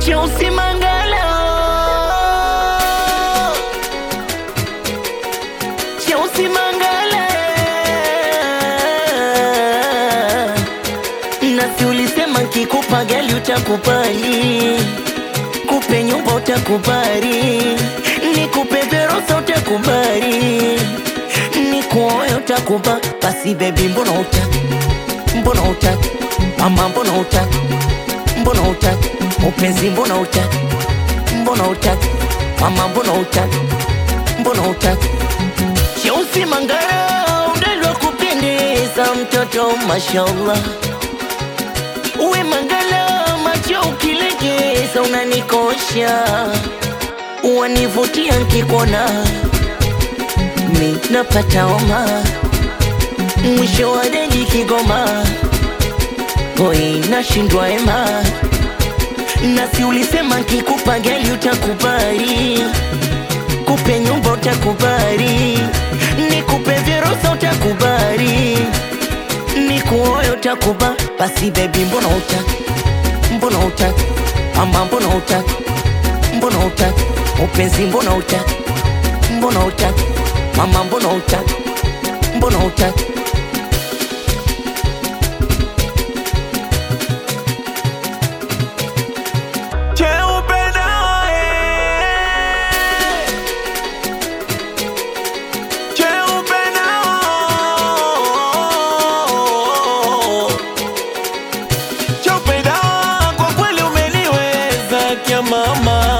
Cheusi Mangala, Cheusi Mangala. Nasi ulisema kikupa gali utakubali, kupe nyumba utakubali, nikupe verosa utakubali, nikuoe utakubali. Basi baby mbona utaki, mbona utaki, mama mbona utaki, mbona utaki, upenzi mbona utaki, mbona utaki, mama mbona utaki, mbona utaki. Cheusi Mangala, udalwa kupendeza mtoto mashallah. Uwe Mangala, macho ukilegeza unanikosha, wanivutia nkikuona mi napata homa, mwisho wa deli Kigoma hoi nashindwa ema. Nasi ulisema kikupa gali utakubali, kupe nyumba utakubali, nikupe verosa utakubali, nikuoe utakubali. Basi baby mbona utaki, mbona utaki, mama mbona utaki, mbona utaki, upenzi mbona utaki, mbona utaki, mama mbona utaki, mbona utaki. Ya mama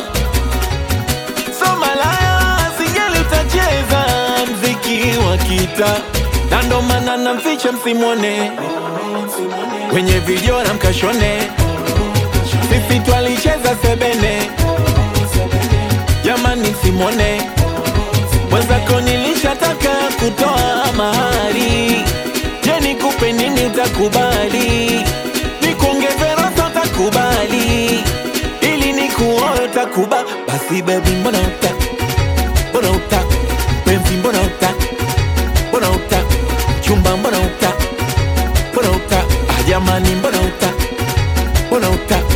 so malaya, sijali utacheza mziki wa kita, na ndo maana namficha msimone kwenye video na mkashone. Sisi twalicheza sebene, jamani msimone. Mwenzako nilishataka kutoa mahari, je nikupe nini utakubali, nikuongeze rosa utakubali, nikuoe utakubali. Basi baby mbona utaki, mbona utaki, mpenzi mbona utaki, mbona utaki, chumba mbona utaki, mbona utaki, jamani mbona utaki, mbona utaki.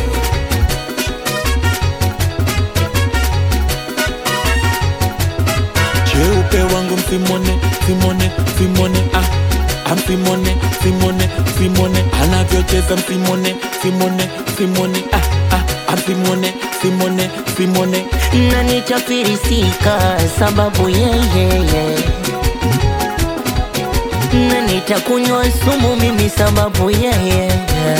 Cheupe wangu msimone, simone, simone, msimone, simone, simone, anavyocheza msimone, simone, simone, msimone, simone, simone. Na nitafirisika sababu yeye, na nitakunywa sumu mimi sababu yeye.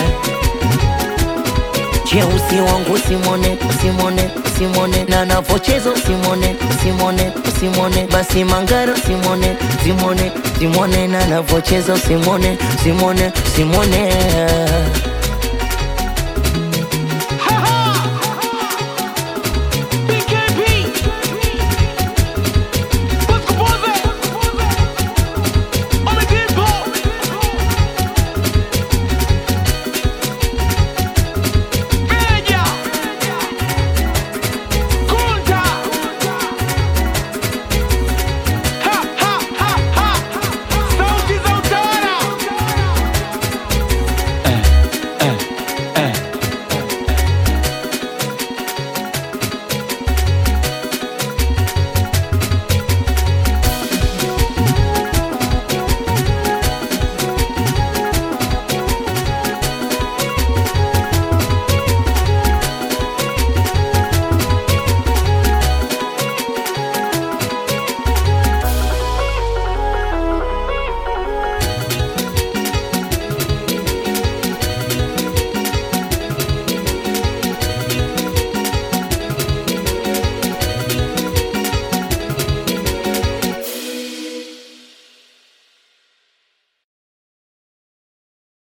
Cheusi wangu simone, simone, simone, na navochezo simone, simone, simone. Basi Mangala simone, simone, simone, na navochezo simone, simone, simone.